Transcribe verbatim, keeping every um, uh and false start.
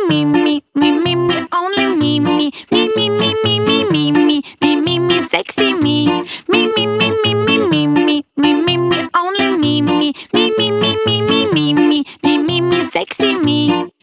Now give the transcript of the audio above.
me, me, me, me, me, only me, me, me, me, me, me, me, me, me, me, me, me, sexy me, me, me, me, me, me, me, me, me, me, me, only me, me, me, me, me, me, me, me, me, me, me, me, sexy me.